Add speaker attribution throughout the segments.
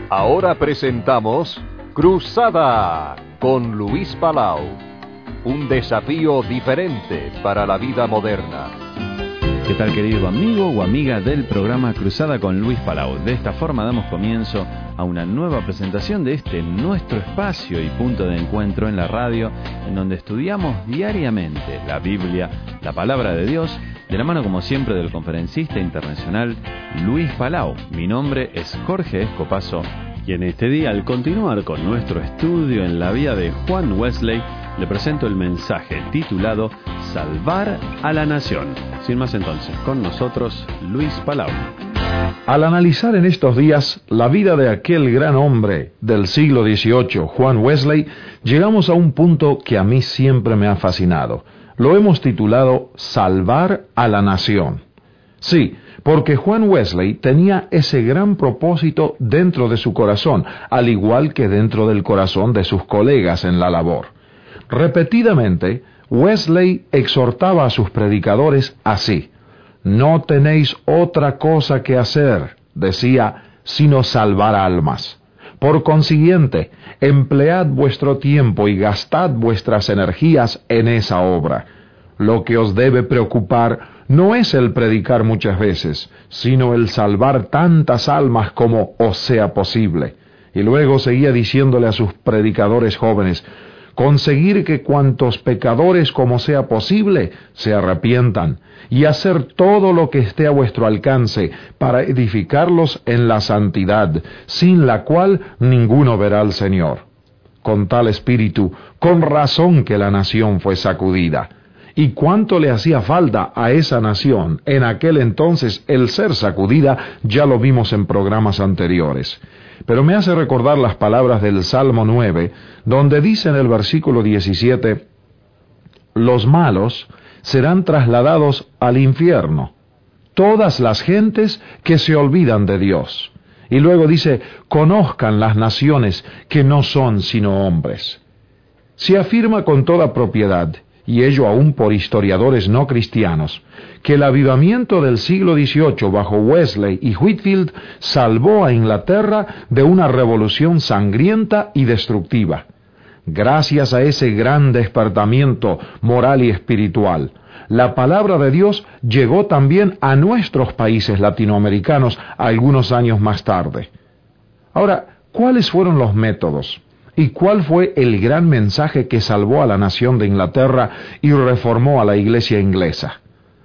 Speaker 1: Ahora presentamos Cruzada con Luis Palau. Un desafío diferente para la vida moderna.
Speaker 2: ¿Qué tal, querido amigo o amiga del programa Cruzada con Luis Palau? De esta forma damos comienzo a una nueva presentación de este nuestro espacio y punto de encuentro en la radio, en donde estudiamos diariamente la Biblia, la Palabra de Dios, de la mano como siempre del conferencista internacional Luis Palau. Mi nombre es Jorge Escopazo y en este día, al continuar con nuestro estudio en la vida de Juan Wesley, le presento el mensaje titulado Salvar a la Nación. Sin más entonces, con nosotros Luis Palau.
Speaker 3: Al analizar en estos días la vida de aquel gran hombre del siglo XVIII, Juan Wesley, llegamos a un punto que a mí siempre me ha fascinado. Lo hemos titulado Salvar a la Nación. Sí, porque Juan Wesley tenía ese gran propósito dentro de su corazón, al igual que dentro del corazón de sus colegas en la labor. Repetidamente, Wesley exhortaba a sus predicadores así: «No tenéis otra cosa que hacer», decía, «sino salvar almas. Por consiguiente, emplead vuestro tiempo y gastad vuestras energías en esa obra. Lo que os debe preocupar no es el predicar muchas veces, sino el salvar tantas almas como os sea posible». Y luego seguía diciéndole a sus predicadores jóvenes: «Conseguir que cuantos pecadores como sea posible se arrepientan, y hacer todo lo que esté a vuestro alcance para edificarlos en la santidad, sin la cual ninguno verá al Señor». Con tal espíritu, con razón que la nación fue sacudida. ¿Y cuánto le hacía falta a esa nación en aquel entonces el ser sacudida? Ya lo vimos en programas anteriores. Pero me hace recordar las palabras del Salmo 9, donde dice en el versículo 17, «Los malos serán trasladados al infierno, todas las gentes que se olvidan de Dios». Y luego dice, «Conozcan las naciones que no son sino hombres». Se afirma con toda propiedad, y ello aún por historiadores no cristianos, que el avivamiento del siglo XVIII bajo Wesley y Whitefield salvó a Inglaterra de una revolución sangrienta y destructiva. Gracias a ese gran despertamiento moral y espiritual, la palabra de Dios llegó también a nuestros países latinoamericanos algunos años más tarde. Ahora, ¿cuáles fueron los métodos? ¿Y cuál fue el gran mensaje que salvó a la nación de Inglaterra y reformó a la iglesia inglesa?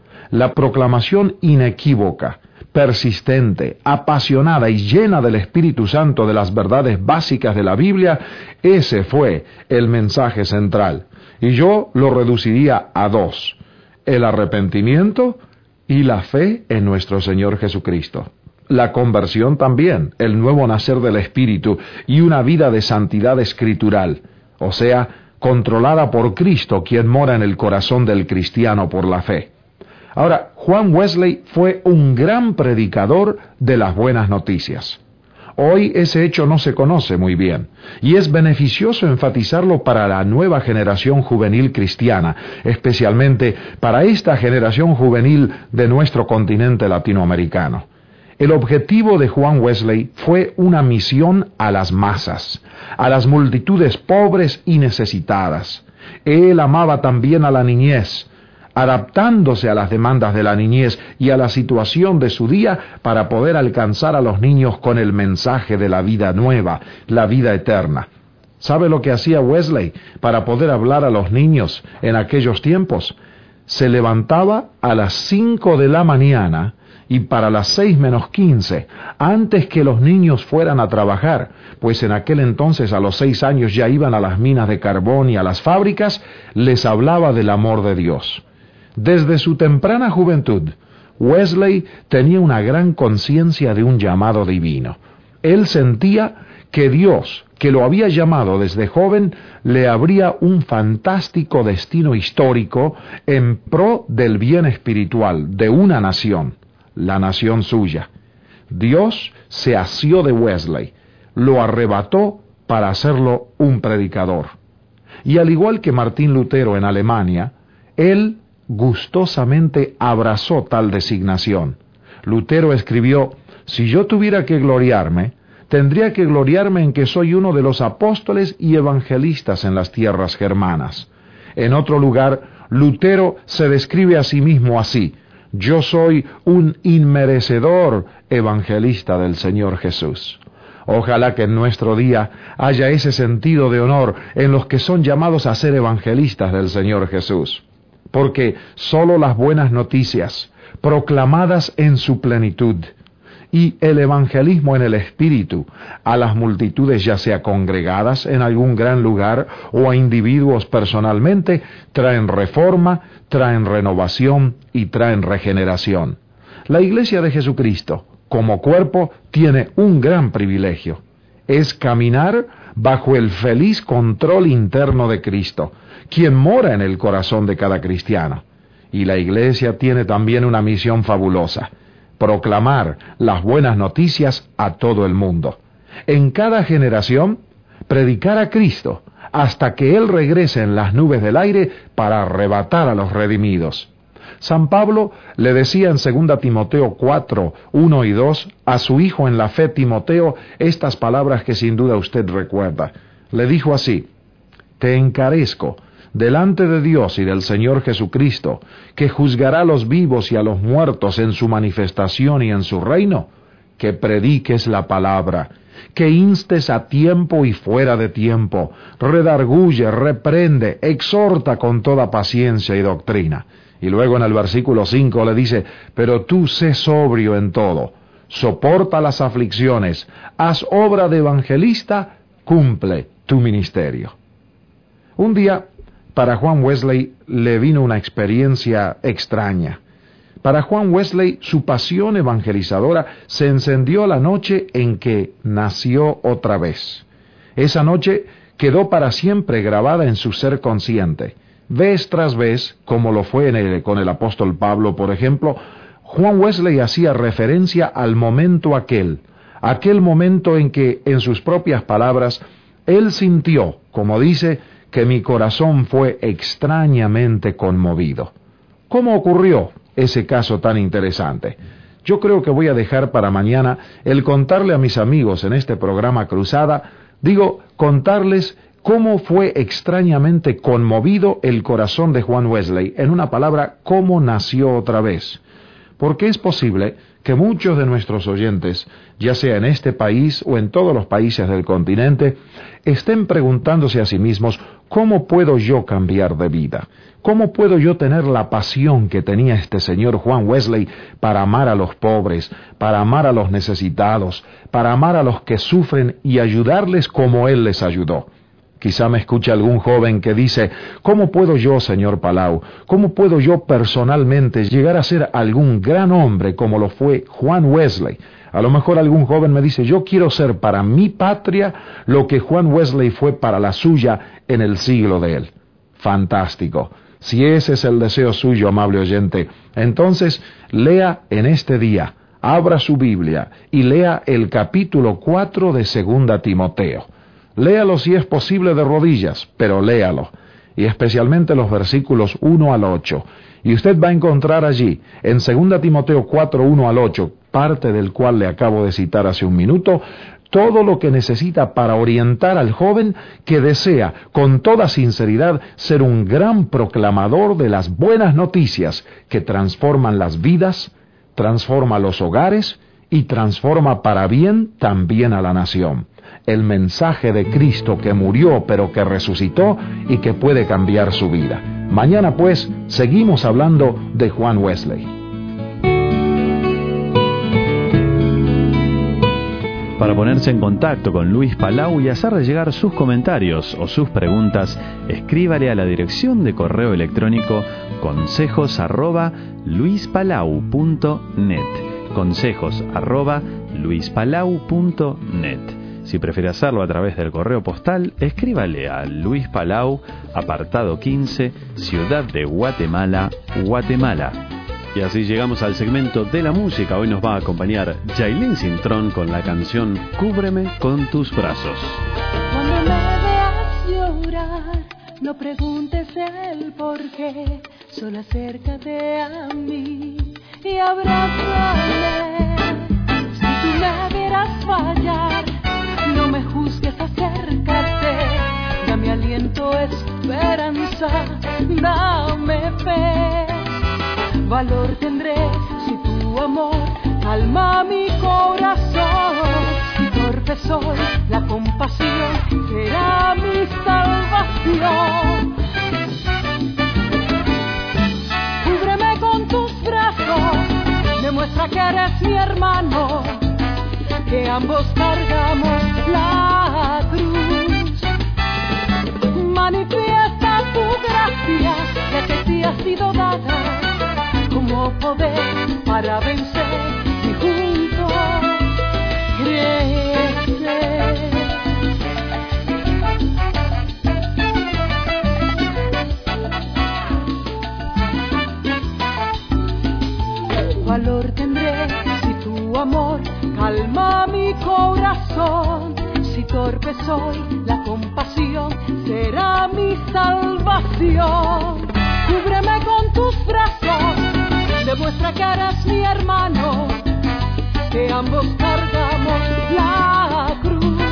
Speaker 3: La proclamación inequívoca, persistente, apasionada y llena del Espíritu Santo de las verdades básicas de la Biblia, ese fue el mensaje central. Y yo lo reduciría a dos: el arrepentimiento y la fe en nuestro Señor Jesucristo. La conversión también, el nuevo nacer del Espíritu y una vida de santidad escritural, o sea, controlada por Cristo, quien mora en el corazón del cristiano por la fe. Ahora, Juan Wesley fue un gran predicador de las buenas noticias. Hoy ese hecho no se conoce muy bien, y es beneficioso enfatizarlo para la nueva generación juvenil cristiana, especialmente para esta generación juvenil de nuestro continente latinoamericano. El objetivo de Juan Wesley fue una misión a las masas, a las multitudes pobres y necesitadas. Él amaba también a la niñez, adaptándose a las demandas de la niñez y a la situación de su día para poder alcanzar a los niños con el mensaje de la vida nueva, la vida eterna. ¿Sabe lo que hacía Wesley para poder hablar a los niños en aquellos tiempos? Se levantaba a las 5 de la mañana y para las 6:15, antes que los niños fueran a trabajar, pues en aquel entonces a los 6 años ya iban a las minas de carbón y a las fábricas, les hablaba del amor de Dios. Desde su temprana juventud, Wesley tenía una gran conciencia de un llamado divino. Él sentía que Dios, que lo había llamado desde joven, le abría un fantástico destino histórico en pro del bien espiritual de una nación, la nación suya. Dios se asió de Wesley, lo arrebató para hacerlo un predicador. Y al igual que Martín Lutero en Alemania, él gustosamente abrazó tal designación. Lutero escribió: «Si yo tuviera que gloriarme, tendría que gloriarme en que soy uno de los apóstoles y evangelistas en las tierras germanas. En otro lugar, Lutero se describe a sí mismo así: yo soy un inmerecedor evangelista del Señor Jesús. Ojalá que en nuestro día haya ese sentido de honor en los que son llamados a ser evangelistas del Señor Jesús, porque sólo las buenas noticias, proclamadas en su plenitud, y el evangelismo en el Espíritu, a las multitudes ya sea congregadas en algún gran lugar o a individuos personalmente, traen reforma, traen renovación y traen regeneración. La Iglesia de Jesucristo, como cuerpo, tiene un gran privilegio: es caminar bajo el feliz control interno de Cristo, quien mora en el corazón de cada cristiano. Y la Iglesia tiene también una misión fabulosa: proclamar las buenas noticias a todo el mundo. En cada generación, predicar a Cristo hasta que Él regrese en las nubes del aire para arrebatar a los redimidos. San Pablo le decía en 2 Timoteo 4, 1 y 2 a su hijo en la fe Timoteo estas palabras que sin duda usted recuerda. Le dijo así: te encarezco delante de Dios y del Señor Jesucristo, que juzgará a los vivos y a los muertos en su manifestación y en su reino, que prediques la palabra, que instes a tiempo y fuera de tiempo, redarguye, reprende, exhorta con toda paciencia y doctrina. Y luego en el versículo 5 le dice: pero tú sé sobrio en todo, soporta las aflicciones, haz obra de evangelista, cumple tu ministerio. Un día, para Juan Wesley le vino una experiencia extraña. Para Juan Wesley, su pasión evangelizadora se encendió la noche en que nació otra vez. Esa noche quedó para siempre grabada en su ser consciente. Vez tras vez, como lo fue con el apóstol Pablo, por ejemplo, Juan Wesley hacía referencia al momento aquel momento en que, en sus propias palabras, él sintió, como dice, que mi corazón fue extrañamente conmovido. ¿Cómo ocurrió ese caso tan interesante? Yo creo que voy a dejar para mañana el contarle a mis amigos en este programa Cruzada, contarles cómo fue extrañamente conmovido el corazón de Juan Wesley, en una palabra, cómo nació otra vez. Porque es posible que muchos de nuestros oyentes, ya sea en este país o en todos los países del continente, estén preguntándose a sí mismos: ¿cómo puedo yo cambiar de vida? ¿Cómo puedo yo tener la pasión que tenía este señor Juan Wesley para amar a los pobres, para amar a los necesitados, para amar a los que sufren y ayudarles como él les ayudó? Quizá me escuche algún joven que dice: ¿cómo puedo yo, señor Palau, cómo puedo yo personalmente llegar a ser algún gran hombre como lo fue Juan Wesley? A lo mejor algún joven me dice: yo quiero ser para mi patria lo que Juan Wesley fue para la suya en el siglo de él. Fantástico. Si ese es el deseo suyo, amable oyente, entonces lea en este día, abra su Biblia y lea el capítulo 4 de 2 Timoteo. Léalo si es posible de rodillas, pero léalo, y especialmente los versículos 1 al 8. Y usted va a encontrar allí, en 2 Timoteo 4, 1 al 8, parte del cual le acabo de citar hace un minuto, todo lo que necesita para orientar al joven que desea, con toda sinceridad, ser un gran proclamador de las buenas noticias que transforman las vidas, transforma los hogares y transforma para bien también a la nación. El mensaje de Cristo que murió pero que resucitó y que puede cambiar su vida. Mañana pues seguimos hablando de Juan Wesley.
Speaker 2: Para ponerse en contacto con Luis Palau y hacerle llegar sus comentarios o sus preguntas, escríbale a la dirección de correo electrónico consejos@luispalau.net. consejos@luispalau.net. Si prefiere hacerlo a través del correo postal, escríbale a Luis Palau, apartado 15, Ciudad de Guatemala, Guatemala. Y así llegamos al segmento de la música. Hoy nos va a acompañar Yailin Cintrón con la canción Cúbreme con tus brazos.
Speaker 4: Cuando me veas llorar, no preguntes el por qué, solo acércate a mí y abrázame. Si tú me vieras fallar, valor tendré si tu amor calma mi corazón. Si torpe soy, la compasión será mi salvación. Cúbreme con tus brazos, demuestra que eres mi hermano, que ambos cargamos la cruz. Manifiesta tu gracia, ya que te ha sido dada como poder para vencer y juntos crecer. Valor tendré si tu amor calma mi corazón. Si torpe soy, la compasión será mi salvación. Cúbreme con tus brazos, demuestra que eres mi hermano, que ambos cargamos la cruz.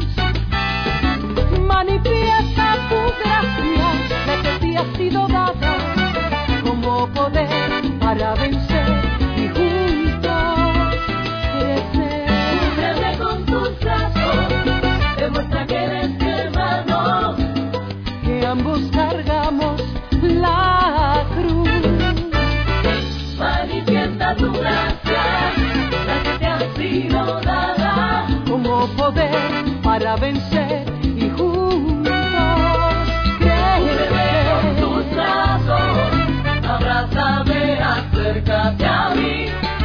Speaker 4: Manifiesta tu gracia, la que te ha sido dada como poder para vencer y juntos crecer. Cúbreme con tus brazos, demuestra que eres mi hermano, que ambos cargamos la cruz. Manifiesta tu gracia, la que te ha sido dada como poder para vencer y juntos crecer. Con tus brazos, abrázame, acércate a mí.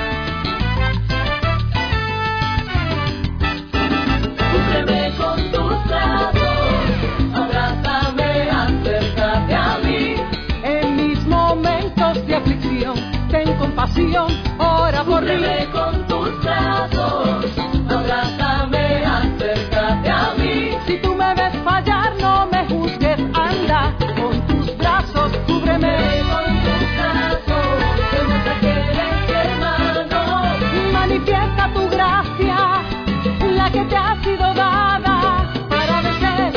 Speaker 4: Cúbreme con tus brazos, abrázame, acércate a mí. En mis momentos de aflicción, ten compasión, ora por mí. Cúbreme con tus brazos, abrázame, acércate a mí. Si tú me ves fallar, no me juzgues, anda con tus brazos, cúbreme con tus brazos, demuestra que eres mi hermano. Manifiesta tu gracia, la que te ha sido dada para vencer.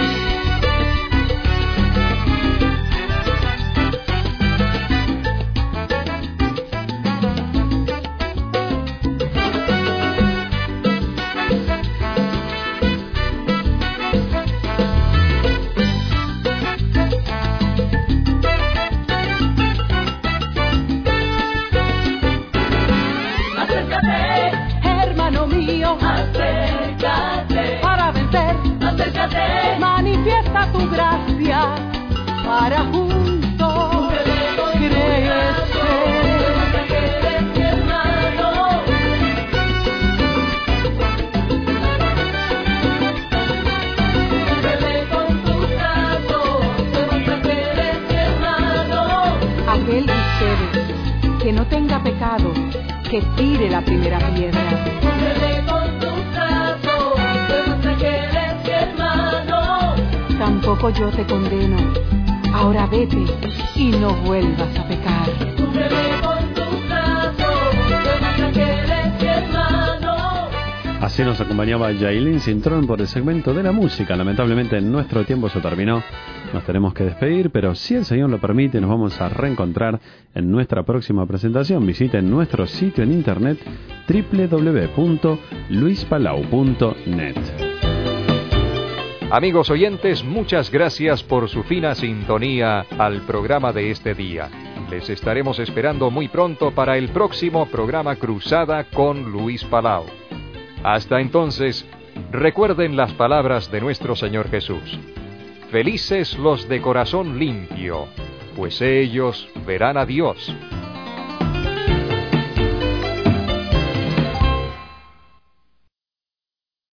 Speaker 4: Acércate, hermano mío, acércate para vencer. Acércate, manifiesta tu gracia para juntos crecer. Aquel de ustedes que no tenga pecado, que tire la primera piedra. Cúbreme con tus brazos, demuestra que eres mi hermano. Tampoco yo te condeno. Ahora vete y no vuelvas a pecar. Cúbreme con tus brazos, demuestra que eres mi hermano.
Speaker 2: Así nos acompañaba Yailin Cintrón por el segmento de la música. Lamentablemente nuestro tiempo se terminó. Nos tenemos que despedir, pero si el Señor lo permite, nos vamos a reencontrar en nuestra próxima presentación. Visiten nuestro sitio en internet www.luispalau.net.
Speaker 1: Amigos oyentes, muchas gracias por su fina sintonía al programa de este día. Les estaremos esperando muy pronto para el próximo programa Cruzada con Luis Palau. Hasta entonces, recuerden las palabras de nuestro Señor Jesús. Felices los de corazón limpio, pues ellos verán a Dios.